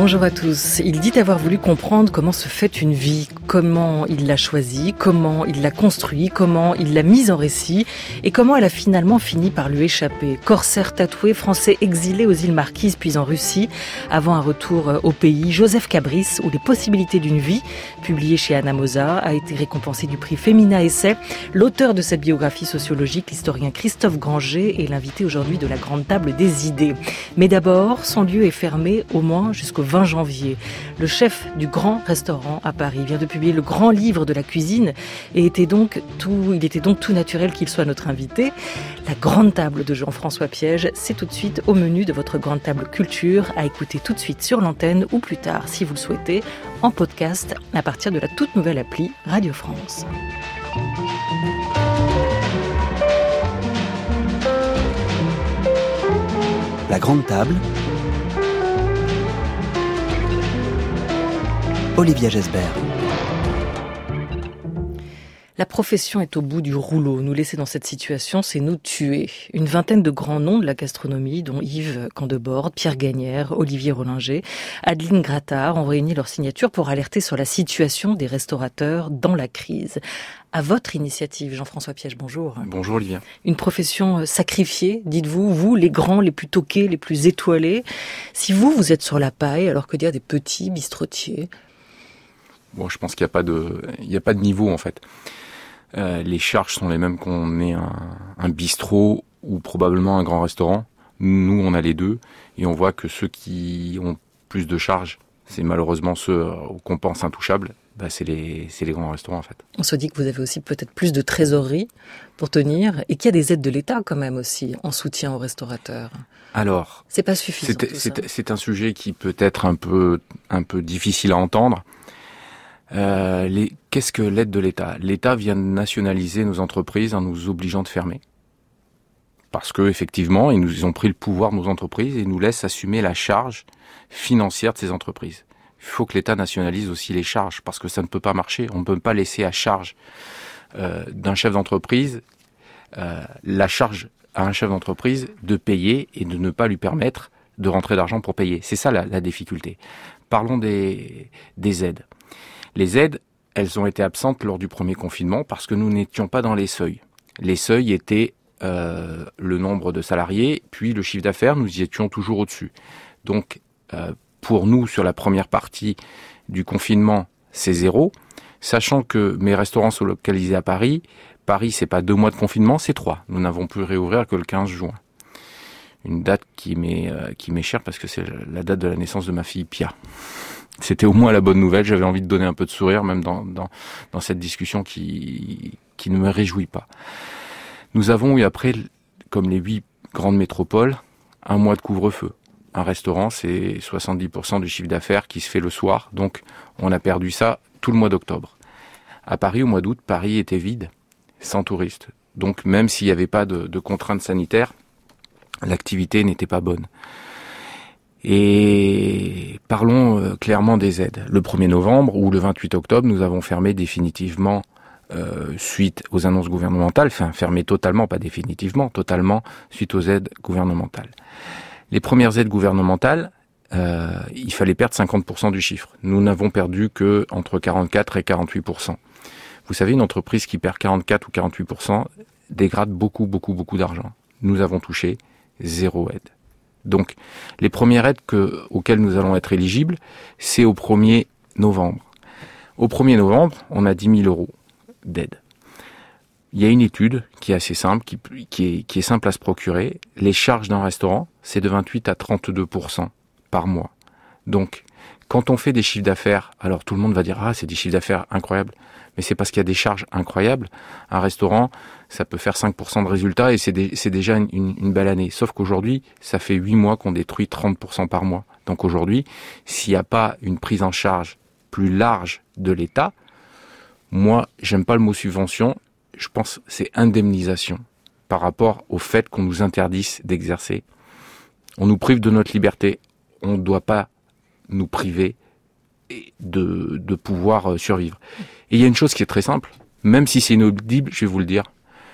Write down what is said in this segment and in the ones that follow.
Bonjour à tous. Il dit avoir voulu comprendre comment se fait une vie, comment il l'a choisie, comment il l'a construit, comment il l'a mise en récit et comment elle a finalement fini par lui échapper. Corsaire tatoué, français exilé aux îles Marquises puis en Russie, avant un retour au pays, Joseph Cabris ou les possibilités d'une vie, publié chez Anna Mosa, a été récompensé du prix Femina Essai. L'auteur de cette biographie sociologique, l'historien Christophe Granger, est l'invité aujourd'hui de la grande table des idées. Mais d'abord, son lieu est fermé au moins jusqu'au 20 janvier. Le chef du grand restaurant à Paris vient de publier le grand livre de la cuisine et il était donc tout naturel qu'il soit notre invité. La grande table de Jean-François Piège, c'est tout de suite au menu de votre grande table culture, à écouter tout de suite sur l'antenne ou plus tard, si vous le souhaitez, en podcast à partir de la toute nouvelle appli Radio France. La grande table, Olivia Gesbert. La profession est au bout du rouleau. Nous laisser dans cette situation, c'est nous tuer. Une vingtaine de grands noms de la gastronomie, dont Yves Candebord, Pierre Gagnère, Olivier Rollinger, Adeline Grattard, ont réuni leur signature pour alerter sur la situation des restaurateurs dans la crise. À votre initiative, Jean-François Piège, bonjour. Bonjour Olivia. Une profession sacrifiée, dites-vous, vous, les grands, les plus toqués, les plus étoilés. Si vous êtes sur la paille, alors que dire des petits bistrotiers? Bon, je pense qu'il n'y a pas de niveau en fait. Les charges sont les mêmes qu'on ait un bistrot ou probablement un grand restaurant. Nous, on a les deux et on voit que ceux qui ont plus de charges, c'est malheureusement ceux qu'on pense intouchables. C'est les grands restaurants en fait. On se dit que vous avez aussi peut-être plus de trésorerie pour tenir et qu'il y a des aides de l'État quand même aussi en soutien aux restaurateurs. Alors, c'est pas suffisant. C'est un sujet qui peut être un peu difficile à entendre. Qu'est-ce que l'aide de l'État ? L'État vient de nationaliser nos entreprises en nous obligeant de fermer. Parce que effectivement, ils ont pris le pouvoir de nos entreprises et nous laissent assumer la charge financière de ces entreprises. Il faut que l'État nationalise aussi les charges parce que ça ne peut pas marcher. On ne peut pas laisser à charge d'un chef d'entreprise la charge à un chef d'entreprise de payer et de ne pas lui permettre de rentrer d'argent pour payer. C'est ça la difficulté. Parlons des aides. Les aides, elles ont été absentes lors du premier confinement parce que nous n'étions pas dans les seuils. Les seuils étaient le nombre de salariés, puis le chiffre d'affaires, nous y étions toujours au-dessus. Donc, pour nous, sur la première partie du confinement, c'est 0. Sachant que mes restaurants sont localisés à Paris, c'est pas 2 mois de confinement, c'est 3. Nous n'avons pu réouvrir que le 15 juin. Une date qui m'est chère parce que c'est la date de la naissance de ma fille Pia. C'était au moins la bonne nouvelle. J'avais envie de donner un peu de sourire, même dans cette discussion qui ne me réjouit pas. Nous avons eu après, comme les 8 grandes métropoles, 1 mois de couvre-feu. Un restaurant, c'est 70% du chiffre d'affaires qui se fait le soir. Donc, on a perdu ça tout le mois d'octobre. À Paris, au mois d'août, Paris était vide, sans touristes. Donc, même s'il n'y avait pas de contraintes sanitaires, l'activité n'était pas bonne. Et parlons clairement des aides. Le 1er novembre ou le 28 octobre, nous avons fermé définitivement, suite aux annonces gouvernementales, fermé totalement, pas définitivement, totalement, suite aux aides gouvernementales. Les premières aides gouvernementales, il fallait perdre 50% du chiffre. Nous n'avons perdu que entre 44 et 48%. Vous savez, une entreprise qui perd 44 ou 48% dégrade beaucoup d'argent. Nous avons touché 0 aide. Donc, les premières aides auxquelles nous allons être éligibles, c'est au 1er novembre. Au 1er novembre, on a 10 000 euros d'aide. Il y a une étude qui est assez simple, qui est simple à se procurer. Les charges d'un restaurant, c'est de 28 à 32% par mois. Donc, quand on fait des chiffres d'affaires, alors tout le monde va dire « Ah, c'est des chiffres d'affaires incroyables ». Mais c'est parce qu'il y a des charges incroyables. Un restaurant, ça peut faire 5% de résultats et c'est déjà une belle année. Sauf qu'aujourd'hui, ça fait 8 mois qu'on détruit 30% par mois. Donc aujourd'hui, s'il n'y a pas une prise en charge plus large de l'État, moi, j'aime pas le mot subvention, je pense que c'est indemnisation par rapport au fait qu'on nous interdise d'exercer. On nous prive de notre liberté, on ne doit pas nous priver de pouvoir survivre. Et il y a une chose qui est très simple, même si c'est inaudible, je vais vous le dire.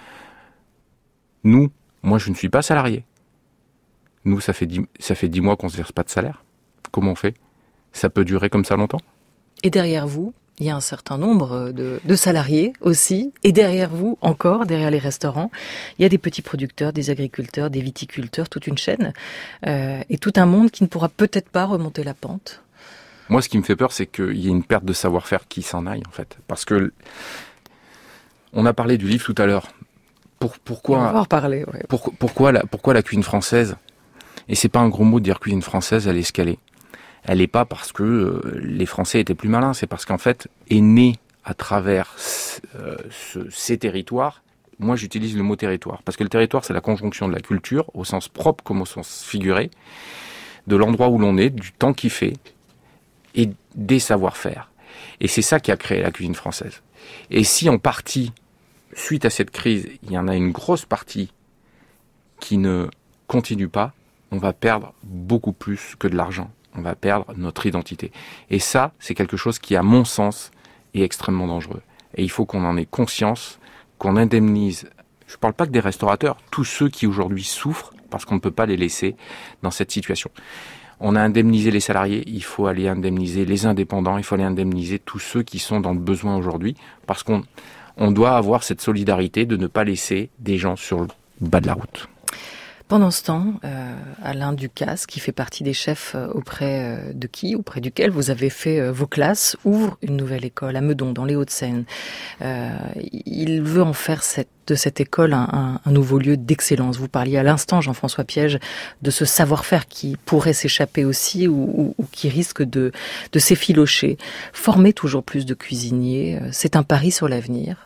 Moi je ne suis pas salarié. Nous, ça fait 10 mois qu'on ne se verse pas de salaire. Comment on fait ? Ça peut durer comme ça longtemps ? Et derrière vous, il y a un certain nombre de salariés aussi. Et derrière vous, encore, derrière les restaurants, il y a des petits producteurs, des agriculteurs, des viticulteurs, toute une chaîne. Et tout un monde qui ne pourra peut-être pas remonter la pente. Moi, ce qui me fait peur, c'est qu'il y ait une perte de savoir-faire qui s'en aille, en fait. Parce que, on a parlé du livre tout à l'heure. Pourquoi, on va en reparler, ouais. Pourquoi la cuisine française ? Et c'est pas un gros mot de dire cuisine française, elle est escalée. Elle n'est pas parce que les Français étaient plus malins, c'est parce qu'en fait, est né à travers ces territoires. Moi, j'utilise le mot territoire, parce que le territoire, c'est la conjonction de la culture, au sens propre comme au sens figuré, de l'endroit où l'on est, du temps qu'il fait, et des savoir-faire. Et c'est ça qui a créé la cuisine française. Et si en partie, suite à cette crise, il y en a une grosse partie qui ne continue pas, on va perdre beaucoup plus que de l'argent. On va perdre notre identité. Et ça, c'est quelque chose qui, à mon sens, est extrêmement dangereux. Et il faut qu'on en ait conscience, qu'on indemnise, je ne parle pas que des restaurateurs, tous ceux qui aujourd'hui souffrent, parce qu'on ne peut pas les laisser dans cette situation. On a indemnisé les salariés, il faut aller indemniser les indépendants, il faut aller indemniser tous ceux qui sont dans le besoin aujourd'hui, parce qu'on doit avoir cette solidarité de ne pas laisser des gens sur le bas de la route. Pendant ce temps, Alain Ducasse, qui fait partie des chefs auprès duquel vous avez fait vos classes, ouvre une nouvelle école à Meudon, dans les Hauts-de-Seine. Il veut en faire de cette école un nouveau lieu d'excellence. Vous parliez à l'instant, Jean-François Piège, de ce savoir-faire qui pourrait s'échapper aussi ou qui risque de s'effilocher. Former toujours plus de cuisiniers, c'est un pari sur l'avenir.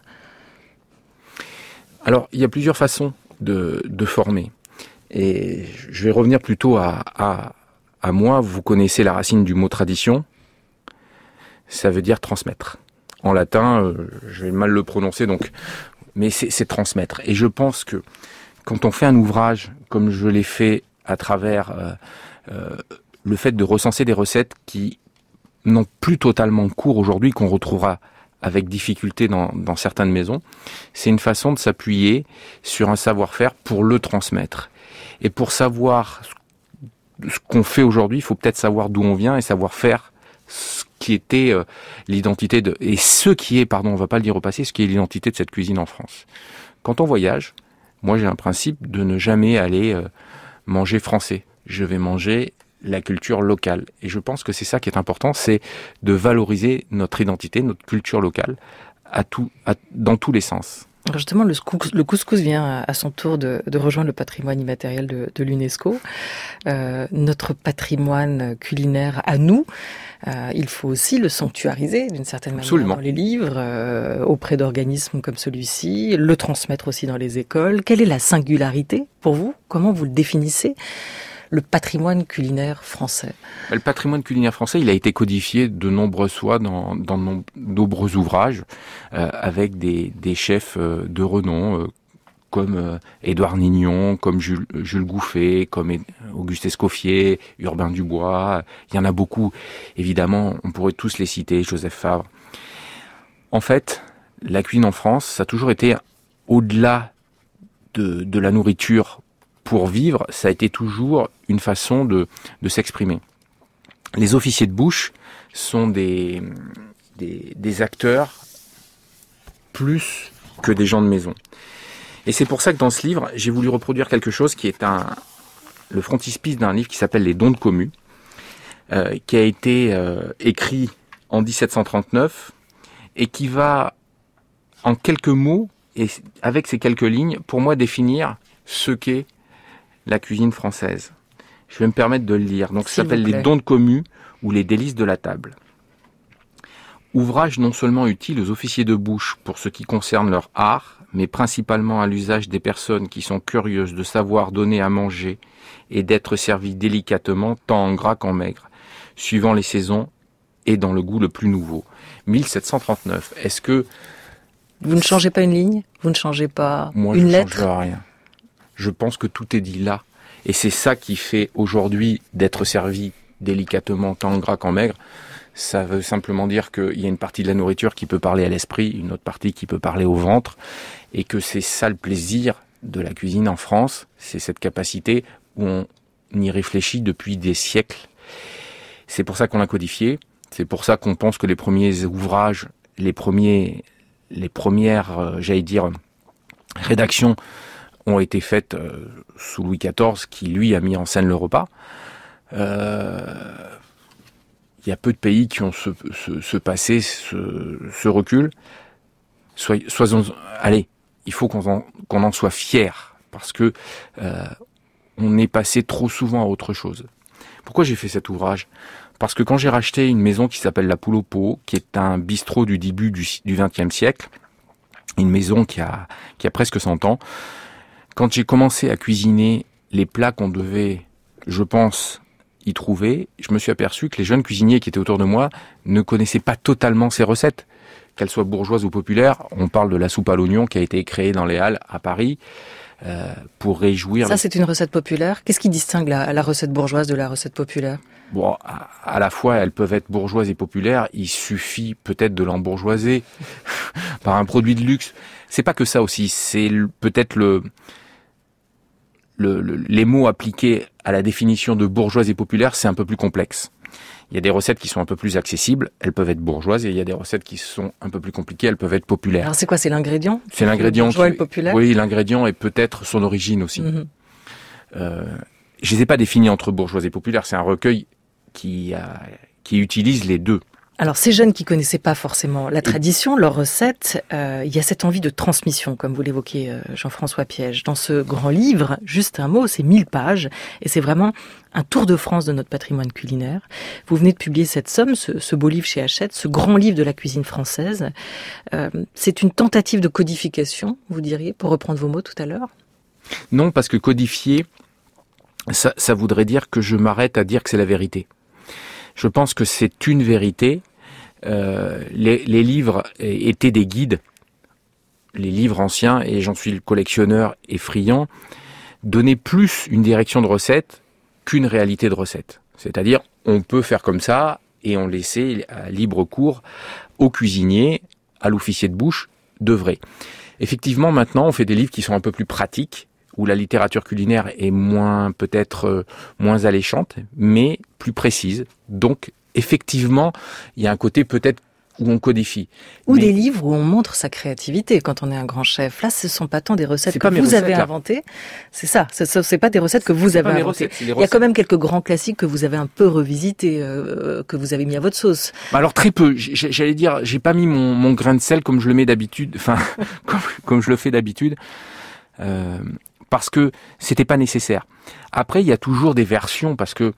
Alors, il y a plusieurs façons de former. Et je vais revenir plutôt à moi. Vous connaissez la racine du mot tradition. Ça veut dire transmettre. En latin, je vais mal le prononcer, mais c'est transmettre. Et je pense que quand on fait un ouvrage, comme je l'ai fait à travers le fait de recenser des recettes qui n'ont plus totalement cours aujourd'hui, qu'on retrouvera avec difficulté dans certaines maisons, c'est une façon de s'appuyer sur un savoir-faire pour le transmettre. Et pour savoir ce qu'on fait aujourd'hui, il faut peut-être savoir d'où on vient et savoir faire ce qui était l'identité on va pas le dire au passé, ce qui est l'identité de cette cuisine en France. Quand on voyage, moi j'ai un principe de ne jamais aller manger français. Je vais manger la culture locale. Et je pense que c'est ça qui est important, c'est de valoriser notre identité, notre culture locale, dans tous les sens. Alors justement, le couscous vient à son tour de rejoindre le patrimoine immatériel de l'UNESCO. Notre patrimoine culinaire à nous, il faut aussi le sanctuariser d'une certaine manière. Absolument. Dans les livres, auprès d'organismes comme celui-ci, le transmettre aussi dans les écoles. Quelle est la singularité pour vous ? Comment vous le définissez ? Le patrimoine culinaire français. Le patrimoine culinaire français, il a été codifié de nombreuses fois dans de nombreux ouvrages avec des chefs de renom comme Édouard Nignon, comme Jules Gouffet, comme Auguste Escoffier, Urbain Dubois. Il y en a beaucoup. Évidemment, on pourrait tous les citer, Joseph Favre. En fait, la cuisine en France, ça a toujours été au-delà de la nourriture pour vivre, ça a été toujours une façon de s'exprimer. Les officiers de bouche sont des acteurs plus que des gens de maison. Et c'est pour ça que dans ce livre, j'ai voulu reproduire quelque chose qui est le frontispice d'un livre qui s'appelle Les Dons de Commu, qui a été écrit en 1739 et qui va, en quelques mots, et avec ces quelques lignes, pour moi définir ce qu'est la cuisine française. Je vais me permettre de le lire. Donc, ça s'appelle Les Dons de Commu ou Les Délices de la table. Ouvrage non seulement utile aux officiers de bouche pour ce qui concerne leur art, mais principalement à l'usage des personnes qui sont curieuses de savoir donner à manger et d'être servies délicatement, tant en gras qu'en maigre, suivant les saisons et dans le goût le plus nouveau. 1739. Est-ce que... Vous ne changez pas une ligne ? Vous ne changez pas une lettre ? Moi, je ne change rien. Je pense que tout est dit là. Et c'est ça qui fait aujourd'hui d'être servi délicatement, tant en gras qu'en maigre. Ça veut simplement dire qu'il y a une partie de la nourriture qui peut parler à l'esprit, une autre partie qui peut parler au ventre. Et que c'est ça le plaisir de la cuisine en France. C'est cette capacité où on y réfléchit depuis des siècles. C'est pour ça qu'on l'a codifié. C'est pour ça qu'on pense que les premiers ouvrages, les premières, j'allais dire, rédactions ont été faites sous Louis XIV, qui lui a mis en scène le repas. Il y a peu de pays qui ont ce passé, ce recul. Allez, il faut qu'on en soit fier, parce que on est passé trop souvent à autre chose. Pourquoi j'ai fait cet ouvrage ? Parce que quand j'ai racheté une maison qui s'appelle La Poule au Pot, qui est un bistrot du début du XXe siècle, une maison qui a presque 100 ans, quand j'ai commencé à cuisiner les plats qu'on devait, je pense, y trouver, je me suis aperçu que les jeunes cuisiniers qui étaient autour de moi ne connaissaient pas totalement ces recettes. Qu'elles soient bourgeoises ou populaires, on parle de la soupe à l'oignon qui a été créée dans les Halles à Paris pour réjouir... Ça, c'est une recette populaire. Qu'est-ce qui distingue la recette bourgeoise de la recette populaire ? Bon, à la fois, elles peuvent être bourgeoises et populaires. Il suffit peut-être de l'embourgeoiser par un produit de luxe. C'est pas que ça aussi. C'est peut-être les mots appliqués à la définition de bourgeoise et populaire, c'est un peu plus complexe. Il y a des recettes qui sont un peu plus accessibles, elles peuvent être bourgeoises, et il y a des recettes qui sont un peu plus compliquées, elles peuvent être populaires. Alors c'est quoi, c'est l'ingrédient ? C'est l'ingrédient. Bourgeois et populaire ? Oui, l'ingrédient et peut-être son origine aussi. Je les ai pas définis entre bourgeoise et populaire, c'est un recueil qui utilise les deux. Alors ces jeunes qui connaissaient pas forcément la tradition, leurs recettes, il y a cette envie de transmission, comme vous l'évoquez Jean-François Piège. Dans ce grand livre, juste un mot, c'est 1000 pages, et c'est vraiment un tour de France de notre patrimoine culinaire. Vous venez de publier cette somme, ce beau livre chez Hachette, ce grand livre de la cuisine française. C'est une tentative de codification, vous diriez, pour reprendre vos mots tout à l'heure ? Non, parce que codifier, ça voudrait dire que je m'arrête à dire que c'est la vérité. Je pense que c'est une vérité. Les livres étaient des guides. Les livres anciens, et j'en suis le collectionneur et friand, donnaient plus une direction de recette qu'une réalité de recette. C'est-à-dire, on peut faire comme ça, et on laissait à libre cours aux cuisiniers, à l'officier de bouche, d'œuvrer. Effectivement, maintenant, on fait des livres qui sont un peu plus pratiques, où la littérature culinaire est peut-être moins alléchante, mais plus précise. Donc, effectivement, il y a un côté peut-être où on codifie. Ou des livres où on montre sa créativité quand on est un grand chef. Là, ce ne sont pas tant des recettes que vous avez inventées. C'est ça, c'est pas des recettes que vous avez inventées. Il y a quand même quelques grands classiques que vous avez un peu revisités, que vous avez mis à votre sauce. Alors très peu. J'allais dire, j'ai pas mis mon grain de sel comme je le mets d'habitude, enfin comme je le fais d'habitude. Parce que c'était pas nécessaire. Après, il y a toujours des versions, parce que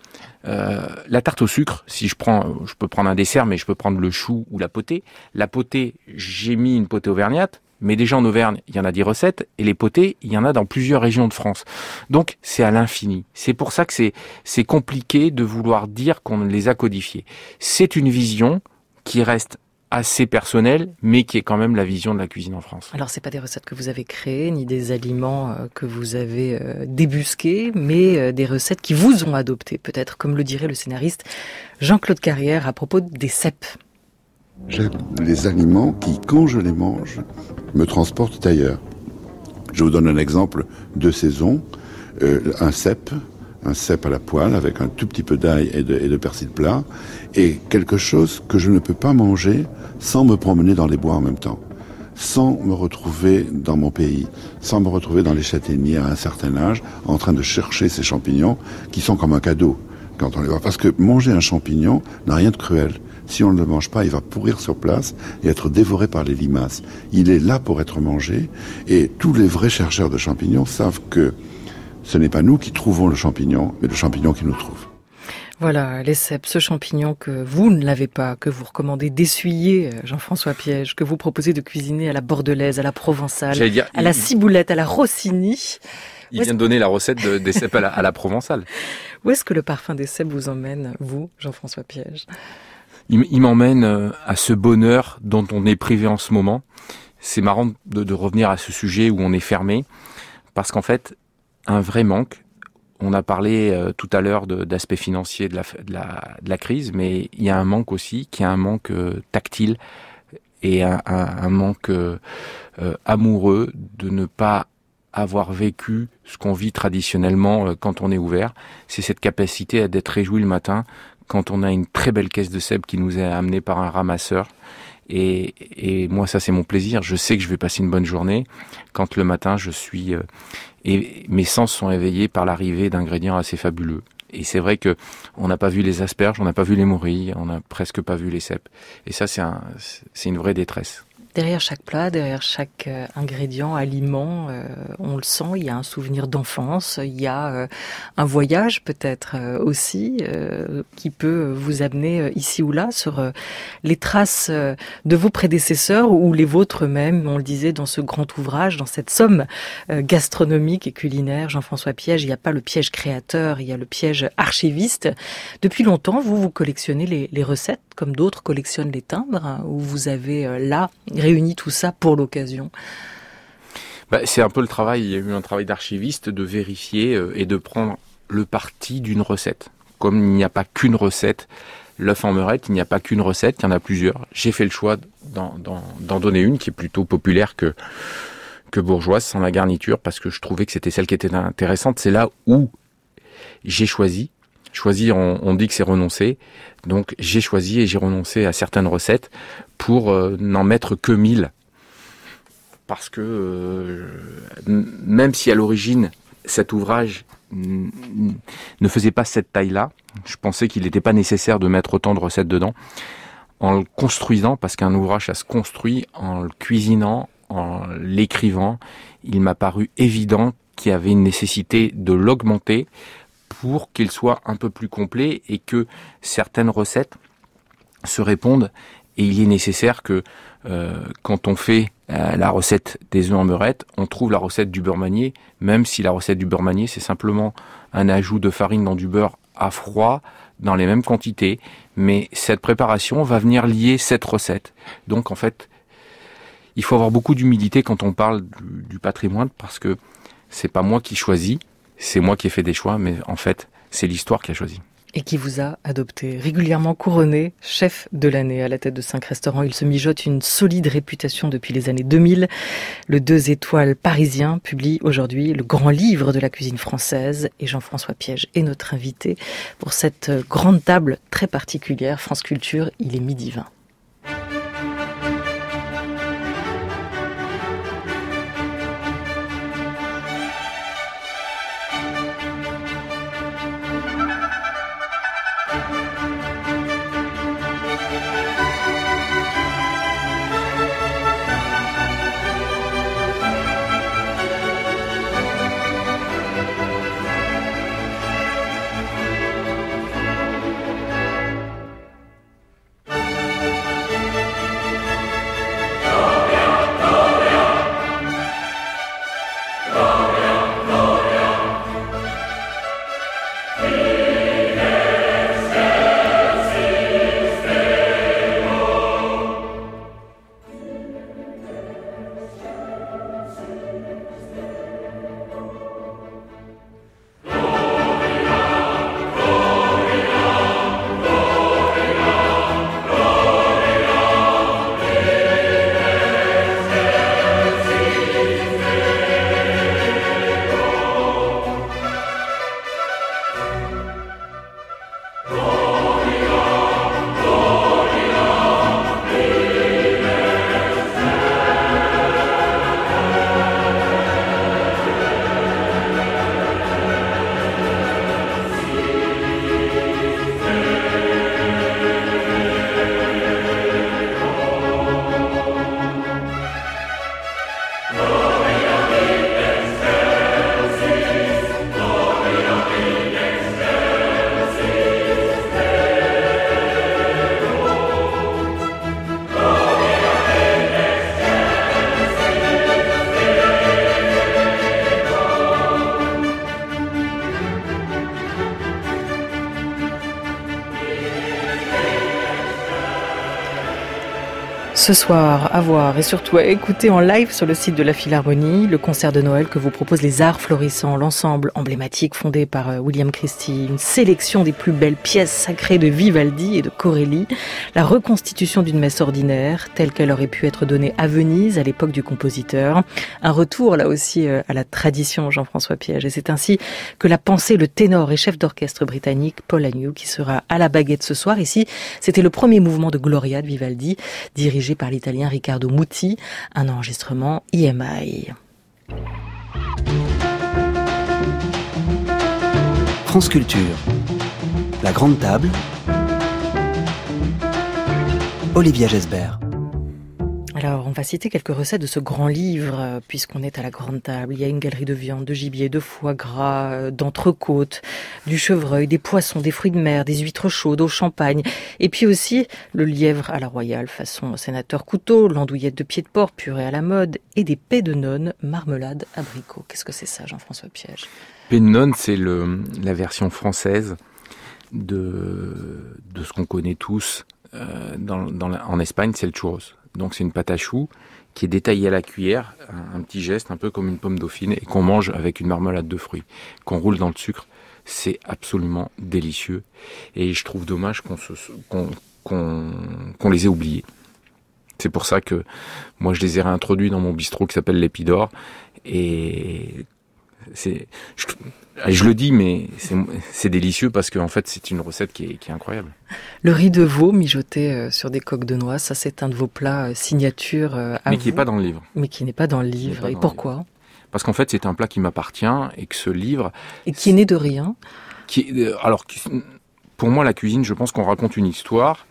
la tarte au sucre, si je peux prendre un dessert, mais je peux prendre le chou ou la potée. La potée, j'ai mis une potée auvergnate, mais déjà en Auvergne, il y en a 10 recettes, et les potées, il y en a dans plusieurs régions de France. Donc, c'est à l'infini. C'est pour ça que c'est compliqué de vouloir dire qu'on les a codifiées. C'est une vision qui reste assez personnel, mais qui est quand même la vision de la cuisine en France. Alors, c'est pas des recettes que vous avez créées, ni des aliments que vous avez débusqués, mais des recettes qui vous ont adopté, peut-être, comme le dirait le scénariste Jean-Claude Carrière à propos des cèpes. J'aime les aliments qui, quand je les mange, me transportent ailleurs. Je vous donne un exemple de saison, un cèpe à la poêle avec un tout petit peu d'ail et de persil plat, et quelque chose que je ne peux pas manger sans me promener dans les bois en même temps, sans me retrouver dans mon pays, sans me retrouver dans les châtaigniers à un certain âge, en train de chercher ces champignons qui sont comme un cadeau quand on les voit. Parce que manger un champignon n'a rien de cruel. Si on ne le mange pas, il va pourrir sur place et être dévoré par les limaces. Il est là pour être mangé, et tous les vrais chercheurs de champignons savent que ce n'est pas nous qui trouvons le champignon, mais le champignon qui nous trouve. Voilà, les cèpes, ce champignon que vous ne l'avez pas, que vous recommandez d'essuyer, Jean-François Piège, que vous proposez de cuisiner à la bordelaise, à la provençale, à la ciboulette, à la rossini. Il vient de donner la recette des cèpes à la provençale. Où est-ce que le parfum des cèpes vous emmène, vous, Jean-François Piège ? Il m'emmène à ce bonheur dont on est privé en ce moment. C'est marrant de revenir à ce sujet où on est fermé, parce qu'en fait, un vrai manque. On a parlé tout à l'heure d'aspect financier de la crise, mais il y a un manque aussi, qui est un manque tactile et un manque amoureux de ne pas avoir vécu ce qu'on vit traditionnellement quand on est ouvert. C'est cette capacité d'être réjoui le matin quand on a une très belle caisse de cèpes qui nous est amenée par un ramasseur. Et moi, ça, c'est mon plaisir. Je sais que je vais passer une bonne journée quand le matin, et mes sens sont éveillés par l'arrivée d'ingrédients assez fabuleux. Et c'est vrai que on n'a pas vu les asperges, on n'a pas vu les morilles, on n'a presque pas vu les cèpes. Et ça, c'est une vraie détresse. Derrière chaque plat, derrière chaque ingrédient, aliment, on le sent, il y a un souvenir d'enfance, il y a un voyage peut-être aussi qui peut vous amener ici ou là sur les traces de vos prédécesseurs ou les vôtres même, on le disait dans ce grand ouvrage, dans cette somme gastronomique et culinaire. Jean-François Piège, il n'y a pas le piège créateur, il y a le piège archiviste. Depuis longtemps, vous collectionnez les recettes comme d'autres collectionnent les timbres, où vous avez là réuni tout ça pour l'occasion. C'est un peu le travail, il y a eu un travail d'archiviste de vérifier et de prendre le parti d'une recette. Comme il n'y a pas qu'une recette, l'œuf en meurette, il n'y a pas qu'une recette, il y en a plusieurs. J'ai fait le choix d'en donner une qui est plutôt populaire que bourgeoise, sans la garniture, parce que je trouvais que c'était celle qui était intéressante. C'est là où j'ai choisi. Choisir, on dit que c'est renoncer. Donc j'ai choisi et j'ai renoncé à certaines recettes pour n'en mettre que 1000. Parce que même si à l'origine cet ouvrage ne faisait pas cette taille-là, je pensais qu'il n'était pas nécessaire de mettre autant de recettes dedans. En le construisant, parce qu'un ouvrage ça se construit, en le cuisinant, en l'écrivant, il m'a paru évident qu'il y avait une nécessité de l'augmenter pour qu'il soit un peu plus complet et que certaines recettes se répondent. Et il est nécessaire que quand on fait la recette des œufs en meurette, on trouve la recette du beurre manié, même si la recette du beurre manié, c'est simplement un ajout de farine dans du beurre à froid, dans les mêmes quantités. Mais cette préparation va venir lier cette recette. Donc en fait, il faut avoir beaucoup d'humilité quand on parle du patrimoine, parce que c'est pas moi qui choisis, c'est moi qui ai fait des choix, mais en fait, c'est l'histoire qui a choisi. Et qui vous a adopté, régulièrement couronné chef de l'année à la tête de 5 restaurants. Il se mijote une solide réputation depuis les années 2000. Le 2 étoiles parisien publie aujourd'hui le grand livre de la cuisine française. Et Jean-François Piège est notre invité pour cette grande table très particulière. France Culture, il est 12h20. ce soir à voir et surtout à écouter en live sur le site de la Philharmonie, le concert de Noël que vous propose les Arts Florissants, l'ensemble emblématique fondé par William Christie, une sélection des plus belles pièces sacrées de Vivaldi et de Corelli, la reconstitution d'une messe ordinaire telle qu'elle aurait pu être donnée à Venise à l'époque du compositeur, un retour là aussi à la tradition Jean-François Piège. Et c'est ainsi que l'a pensé le ténor et chef d'orchestre britannique Paul Agnew qui sera à la baguette ce soir. Ici, c'était le premier mouvement de Gloria de Vivaldi, dirigé par l'Italien Riccardo Muti, un enregistrement EMI. France Culture, la grande table, Olivia Gesbert. Alors, on va citer quelques recettes de ce grand livre, puisqu'on est à la grande table. Il y a une galerie de viande, de gibier, de foie gras, d'entrecôte, du chevreuil, des poissons, des fruits de mer, des huîtres chaudes au champagne. Et puis aussi, le lièvre à la royale, façon sénateur couteau, l'andouillette de pied de porc, purée à la mode, et des pets de nonne, marmelade, abricot. Qu'est-ce que c'est ça, Jean-François Piège? Pets de nonne, c'est la version française de ce qu'on connaît tous en Espagne, c'est le churros. Donc c'est une pâte à choux qui est détaillée à la cuillère, un petit geste un peu comme une pomme dauphine, et qu'on mange avec une marmelade de fruits, qu'on roule dans le sucre. C'est absolument délicieux. Et je trouve dommage qu'on les ait oubliés. C'est pour ça que moi je les ai réintroduits dans mon bistrot qui s'appelle l'Épidore. Et je le dis, mais c'est délicieux parce qu'en fait, c'est une recette qui est incroyable. Le riz de veau mijoté sur des coques de noix, ça c'est un de vos plats signature à mais vous. qui n'est pas dans le livre. Mais qui n'est pas dans le livre. Et pourquoi? Parce qu'en fait, c'est un plat qui m'appartient et que ce livre... Et qui est né de rien. Pour moi, la cuisine, je pense qu'on raconte une histoire.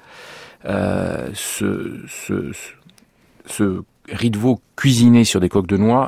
Ce riz de veau cuisiné sur des coques de noix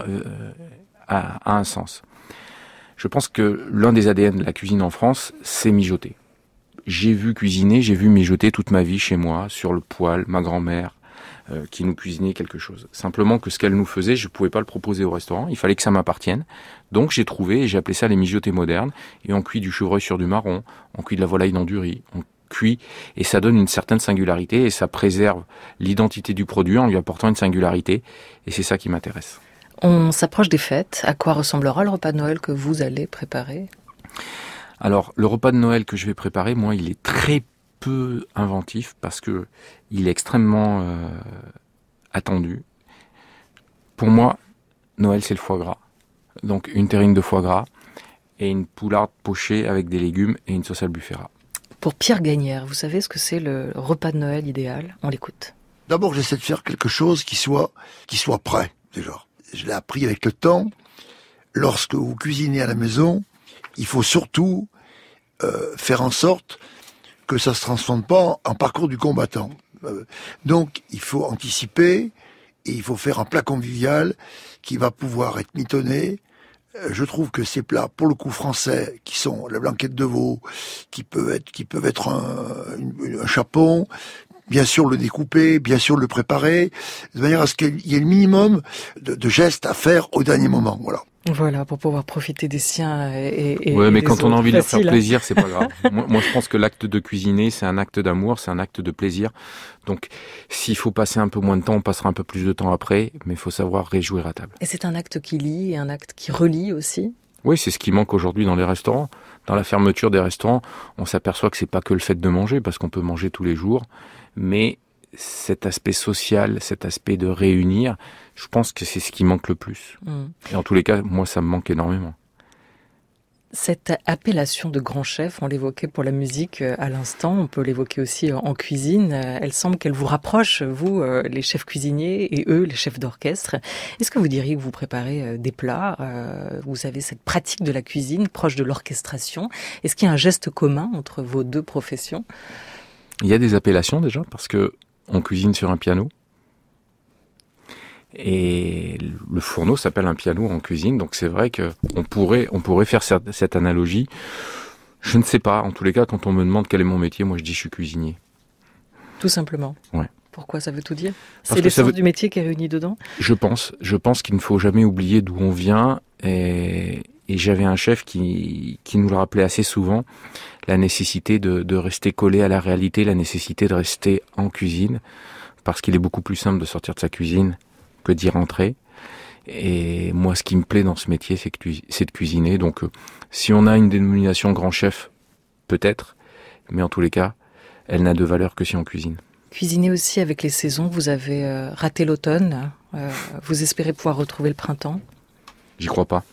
a un sens. Je pense que l'un des ADN de la cuisine en France, c'est mijoter. J'ai vu mijoter toute ma vie chez moi, sur le poêle, ma grand-mère, qui nous cuisinait quelque chose. Simplement que ce qu'elle nous faisait, je ne pouvais pas le proposer au restaurant, il fallait que ça m'appartienne. Donc j'ai trouvé, et j'ai appelé ça les mijotés modernes, et on cuit du chevreuil sur du marron, on cuit de la volaille dans du riz, on cuit, et ça donne une certaine singularité, et ça préserve l'identité du produit en lui apportant une singularité, et c'est ça qui m'intéresse. On s'approche des fêtes. À quoi ressemblera le repas de Noël que vous allez préparer? Alors, le repas de Noël que je vais préparer, moi, il est très peu inventif parce que il est extrêmement attendu. Pour moi, Noël, c'est le foie gras. Donc, une terrine de foie gras et une poularde pochée avec des légumes et une sauce albufera. Pour Pierre Gagnère, vous savez ce que c'est le repas de Noël idéal? On l'écoute. D'abord, j'essaie de faire quelque chose qui soit prêt, déjà. Je l'ai appris avec le temps. Lorsque vous cuisinez à la maison, il faut surtout faire en sorte que ça se transforme pas en parcours du combattant. Donc, il faut anticiper et il faut faire un plat convivial qui va pouvoir être mitonné. Je trouve que ces plats, pour le coup français, qui sont la blanquette de veau, qui peuvent être un chapon, bien sûr le découper, bien sûr le préparer, de manière à ce qu'il y ait le minimum de gestes à faire au dernier moment. Voilà, pour pouvoir profiter des siens et ouais, mais des quand on a envie de leur faire plaisir, c'est pas grave. Moi, je pense que l'acte de cuisiner, c'est un acte d'amour, c'est un acte de plaisir. Donc, s'il faut passer un peu moins de temps, on passera un peu plus de temps après, mais il faut savoir réjouir à table. Et c'est un acte qui lie et un acte qui relie aussi? Oui, c'est ce qui manque aujourd'hui dans les restaurants. Dans la fermeture des restaurants, on s'aperçoit que c'est pas que le fait de manger, parce qu'on peut manger tous les jours, mais cet aspect social, cet aspect de réunir, je pense que c'est ce qui manque le plus. Et en tous les cas, moi, ça me manque énormément. Cette appellation de grand chef, on l'évoquait pour la musique à l'instant, on peut l'évoquer aussi en cuisine. Elle semble qu'elle vous rapproche, vous, les chefs cuisiniers, et eux, les chefs d'orchestre. Est-ce que vous diriez que vous préparez des plats, vous avez cette pratique de la cuisine proche de l'orchestration? Est-ce qu'il y a un geste commun entre vos deux professions? Il y a des appellations déjà, parce que on cuisine sur un piano. Et le fourneau s'appelle un piano en cuisine, donc c'est vrai qu'on pourrait faire cette analogie. Je ne sais pas, en tous les cas, quand on me demande quel est mon métier, moi je dis je suis cuisinier. Tout simplement. Ouais. Pourquoi, ça veut tout dire? C'est l'essence du métier qui est réunie dedans? Je pense qu'il ne faut jamais oublier d'où on vient, et j'avais un chef qui nous le rappelait assez souvent, la nécessité de rester collé à la réalité, la nécessité de rester en cuisine, parce qu'il est beaucoup plus simple de sortir de sa cuisine que d'y rentrer. Et moi, ce qui me plaît dans ce métier, c'est de cuisiner. Donc, si on a une dénomination grand chef, peut-être, mais en tous les cas, elle n'a de valeur que si on cuisine. Cuisiner aussi avec les saisons, vous avez raté l'automne, vous espérez pouvoir retrouver le printemps? J'y crois pas.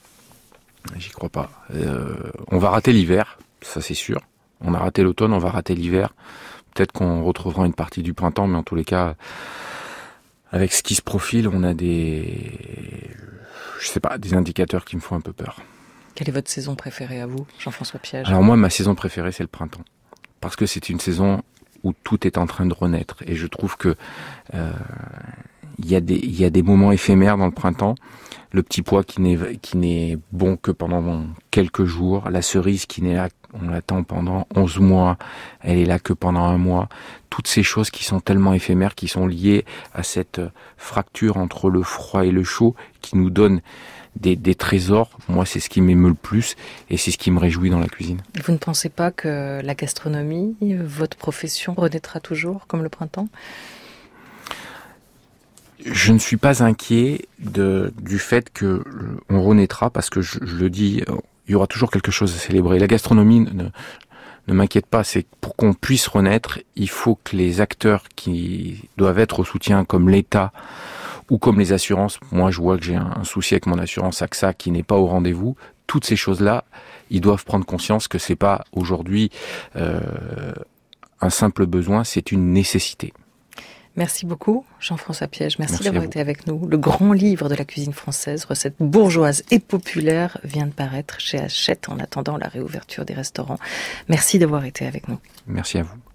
On va rater l'hiver, ça c'est sûr. On a raté l'automne, on va rater l'hiver. Peut-être qu'on retrouvera une partie du printemps, mais en tous les cas, avec ce qui se profile, on a des indicateurs qui me font un peu peur. Quelle est votre saison préférée à vous, Jean-François Piège? Alors moi, ma saison préférée, c'est le printemps. Parce que c'est une saison où tout est en train de renaître. Et je trouve que il y a des moments éphémères dans le printemps. Le petit pois qui n'est bon que pendant quelques jours. La cerise qui n'est là, on l'attend pendant 11 mois. Elle est là que pendant 1 mois. Toutes ces choses qui sont tellement éphémères, qui sont liées à cette fracture entre le froid et le chaud, qui nous donnent des trésors. Moi, c'est ce qui m'émeut le plus et c'est ce qui me réjouit dans la cuisine. Vous ne pensez pas que la gastronomie, votre profession, renaîtra toujours comme le printemps? Je ne suis pas inquiet du fait que on renaîtra, parce que je le dis, il y aura toujours quelque chose à célébrer. La gastronomie ne m'inquiète pas, c'est que pour qu'on puisse renaître, il faut que les acteurs qui doivent être au soutien, comme l'État ou comme les assurances, moi je vois que j'ai un souci avec mon assurance AXA qui n'est pas au rendez-vous, toutes ces choses-là, ils doivent prendre conscience que c'est pas aujourd'hui un simple besoin, c'est une nécessité. Merci beaucoup, Jean-François Piège. Merci d'avoir été avec nous. Le grand livre de la cuisine française, recettes bourgeoises et populaires, vient de paraître chez Hachette en attendant la réouverture des restaurants. Merci d'avoir été avec nous. Merci à vous.